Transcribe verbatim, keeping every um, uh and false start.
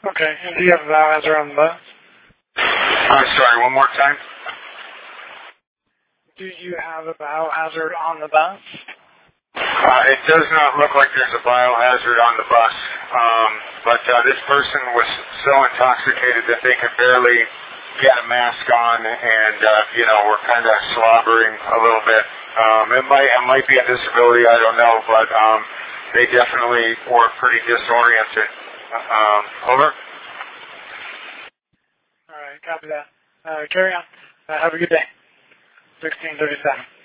Okay, and do you have a biohazard on the bus? I'm sorry, one more time? Do you have a biohazard on the bus? Uh, it does not look like there's a biohazard on the bus, um, but uh, this person was so intoxicated that they could barely get a mask on, and uh, you know, we're kind of slobbering a little bit. Um, it might it might be a disability, I don't know, but um, they definitely were pretty disoriented. Um, over. All right, copy that. Uh, carry on. Uh, have a good day. sixteen thirty-seven.